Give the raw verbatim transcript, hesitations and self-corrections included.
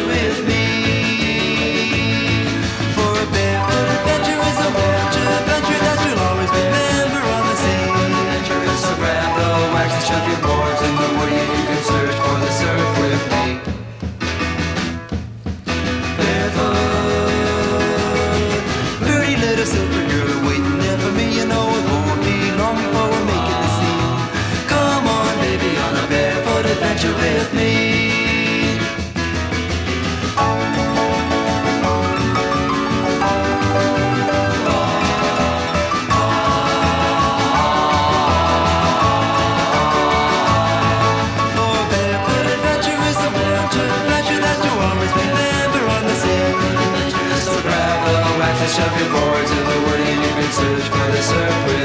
adventure with me. For a barefoot adventure is a adventure, adventure that you'll always remember on the sea. Adventurous, so grab the wax and shove your boards in the wood, and you can search for the surf with me. Barefoot, pretty little silver girl waiting there for me. You know it won't be long before we're making the scene. Come on, baby, on a barefoot adventure with me. Shove your boards in the wood and you can search for the surf with